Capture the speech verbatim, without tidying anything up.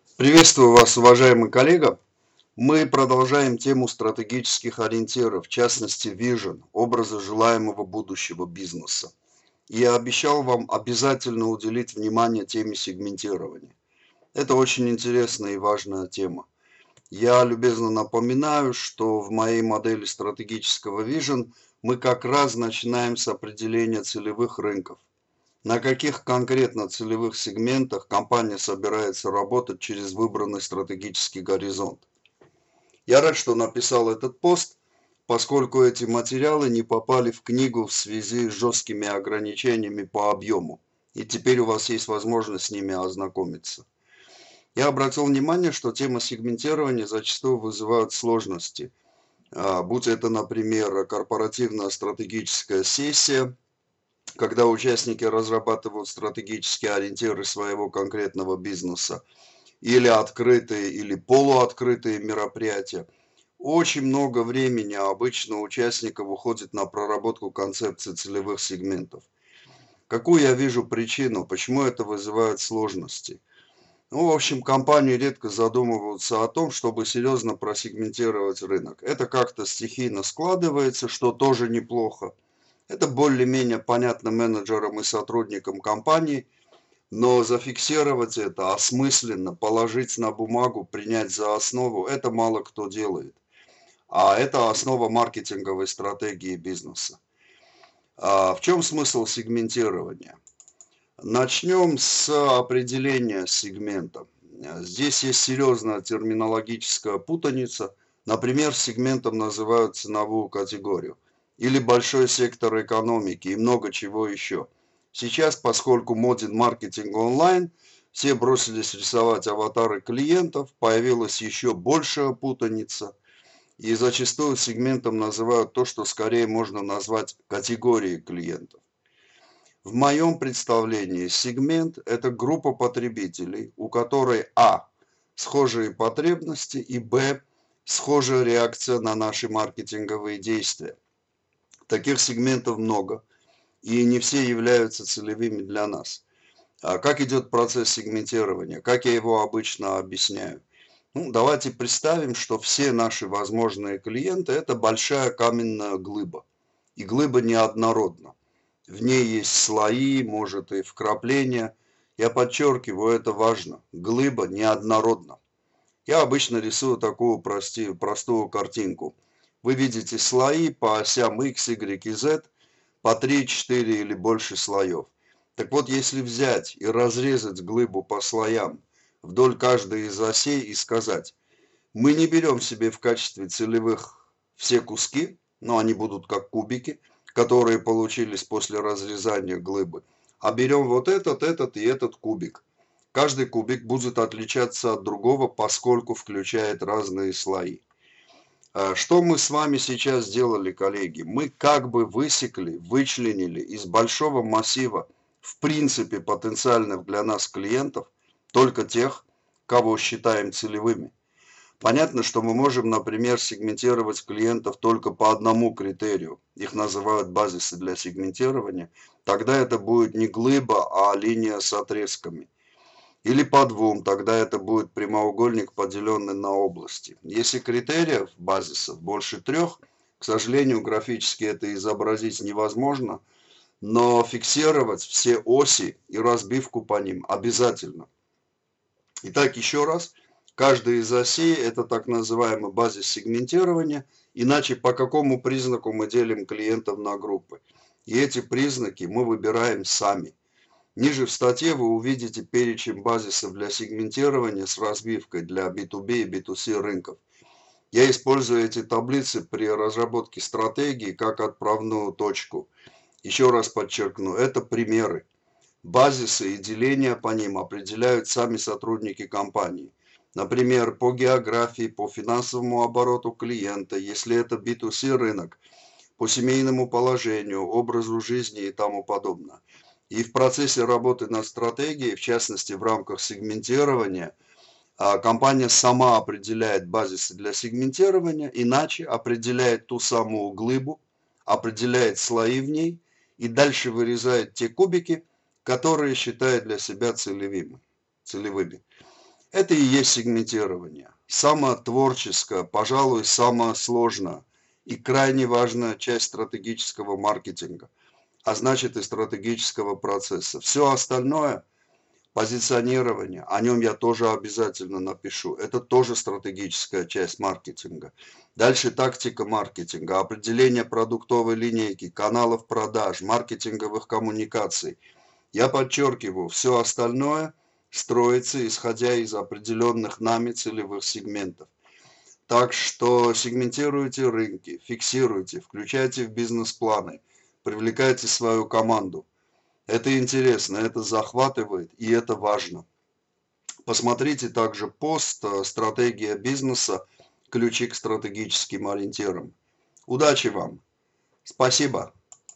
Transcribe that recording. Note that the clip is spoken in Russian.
Приветствую вас, уважаемый коллега. Мы продолжаем тему стратегических ориентиров, в частности, Vision, образа желаемого будущего бизнеса. И я обещал вам обязательно уделить внимание теме сегментирования. Это очень интересная и важная тема. Я любезно напоминаю, что в моей модели стратегического Vision мы как раз начинаем с определения целевых рынков. На каких конкретно целевых сегментах компания собирается работать через выбранный стратегический горизонт. Я рад, что написал этот пост, поскольку эти материалы не попали в книгу в связи с жесткими ограничениями по объему, и теперь у вас есть возможность с ними ознакомиться. Я обратил внимание, что тема сегментирования зачастую вызывает сложности, будь это, например, корпоративная стратегическая сессия, когда участники разрабатывают стратегические ориентиры своего конкретного бизнеса, или открытые, или полуоткрытые мероприятия. Очень много времени обычно участников уходит на проработку концепции целевых сегментов. Какую я вижу причину, почему это вызывает сложности? Ну, в общем, компании редко задумываются о том, чтобы серьезно просегментировать рынок. Это как-то стихийно складывается, что тоже неплохо. Это более-менее понятно менеджерам и сотрудникам компании, но зафиксировать это осмысленно, положить на бумагу, принять за основу, это мало кто делает. А это основа маркетинговой стратегии бизнеса. А в чем смысл сегментирования? Начнем с определения сегмента. Здесь есть серьезная терминологическая путаница. Например, сегментом называют ценовую категорию или большой сектор экономики и много чего еще. Сейчас, поскольку моден маркетинг онлайн, все бросились рисовать аватары клиентов, появилась еще большая путаница. И зачастую сегментом называют то, что скорее можно назвать категорией клиентов. В моем представлении сегмент – это группа потребителей, у которой а. схожие потребности и б. схожая реакция на наши маркетинговые действия. Таких сегментов много, и не все являются целевыми для нас. А как идет процесс сегментирования? Как я его обычно объясняю? Ну, давайте представим, что все наши возможные клиенты – это большая каменная глыба. И глыба неоднородна. В ней есть слои, может и вкрапления. Я подчеркиваю, это важно. Глыба неоднородна. Я обычно рисую такую прости, простую картинку. Вы видите слои по осям X, Y и Z, по три, четыре или больше слоев. Так вот, если взять и разрезать глыбу по слоям вдоль каждой из осей и сказать, мы не берем себе в качестве целевых все куски, но они будут как кубики, которые получились после разрезания глыбы, а берем вот этот, этот и этот кубик. Каждый кубик будет отличаться от другого, поскольку включает разные слои. Что мы с вами сейчас сделали, коллеги? Мы как бы высекли, вычленили из большого массива, в принципе, потенциальных для нас клиентов, только тех, кого считаем целевыми. Понятно, что мы можем, например, сегментировать клиентов только по одному критерию. Их называют базисы для сегментирования. Тогда это будет не глыба, а линия с отрезками. Или по двум, тогда это будет прямоугольник, поделенный на области. Если критериев, базисов, больше трех, к сожалению, графически это изобразить невозможно, но фиксировать все оси и разбивку по ним обязательно. Итак, еще раз. Каждая из осей – это так называемый базис сегментирования, иначе по какому признаку мы делим клиентов на группы. И эти признаки мы выбираем сами. Ниже в статье вы увидите перечень базисов для сегментирования с разбивкой для би ту би и би ту си рынков. Я использую эти таблицы при разработке стратегии как отправную точку. Еще раз подчеркну, это примеры. Базисы и деления по ним определяют сами сотрудники компании. Например, по географии, по финансовому обороту клиента, если это би ту си рынок, по семейному положению, образу жизни и тому подобное. И в процессе работы над стратегией, в частности в рамках сегментирования, компания сама определяет базисы для сегментирования, иначе определяет ту самую глыбу, определяет слои в ней и дальше вырезает те кубики, которые считает для себя целевыми. целевыми. Это и есть сегментирование. Самое творческое, пожалуй, самое сложное и крайне важная часть стратегического маркетинга, а значит и стратегического процесса. Все остальное, позиционирование, о нем я тоже обязательно напишу. Это тоже стратегическая часть маркетинга. Дальше тактика маркетинга, определение продуктовой линейки, каналов продаж, маркетинговых коммуникаций. Я подчеркиваю, все остальное строится исходя из определенных нами целевых сегментов. Так что сегментируйте рынки, фиксируйте, включайте в бизнес-планы, привлекайте свою команду. Это интересно, это захватывает и это важно. Посмотрите также пост «Стратегия бизнеса. Ключи к стратегическим ориентирам». Удачи вам! Спасибо!